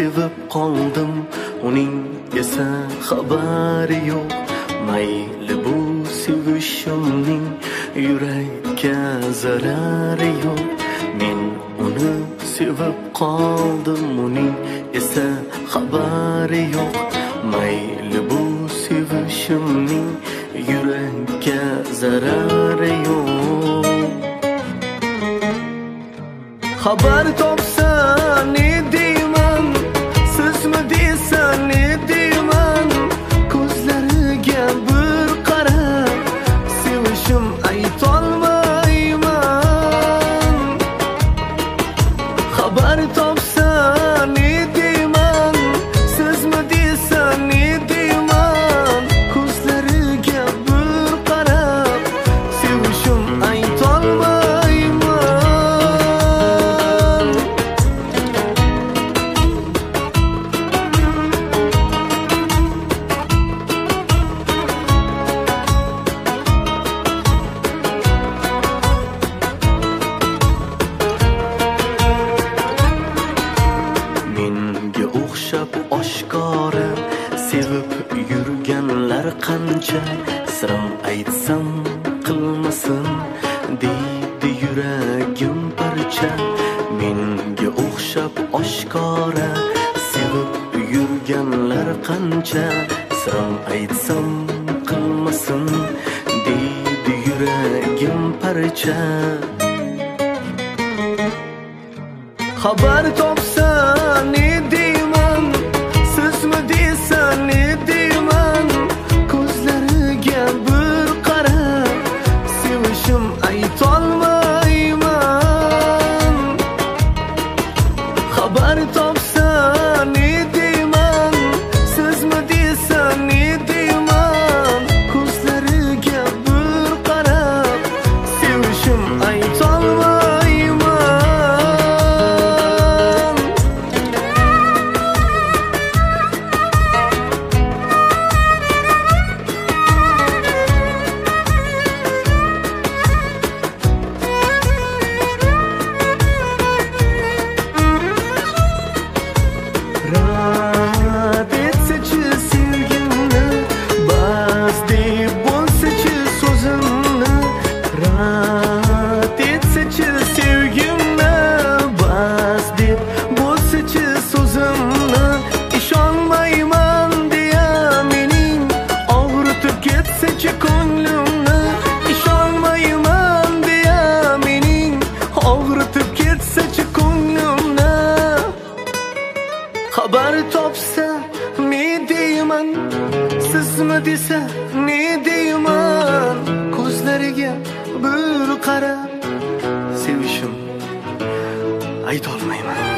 sevib qoldim, uning esa xabari yo'q. Mayli bu sevishimning yurakka zarari yo'q. Men uni sevib qoldim, uning esa xabari yo'q. Mayli bu sevishimning yurakka zarari yo'q. Xabar topsa ne deyman, sizmi desa ne deyman. Ko'zlariga bir qarab sevishim aytolmayman. Xabar topsa ne deyman, sizmi desa ne deyman. Ko'zlariga bir qarab sevishim aytolmayman. Menga o'xshab oshkora sevib yurganlar qancha. Sirim aytsam qilmasin deydi yuragim parcha. Menga o'xshab oshkora sevib yurganlar qancha. Sirim aytsam qilmasin deydi yuragim parcha. Xabar topsa ne deyman, sizmi desa ne deyman. Ko'zlariga bir qarab sevishim aytolmayman. Xabar topsa ne deyman, sizmi desa ne deyman. Ko'zlariga bir qarab sevishim aytolmayman. Rad etsa-chi sevgimni, bas deb bo'lsa-chi so'zimni. Rad etsa-chi sevgimni, bas deb bo'lsa-chi so'zimni. Ishonmayman deya mening og'ritib ketsa-chi ko'nglimni. Ishonmayman deya mening og'ritib ketsa-chi ko'nglimni. Xabar topsa ne deyman, sizmi desa ne deyman. Ko'zlariga bir qarab sevishim aytolmayman.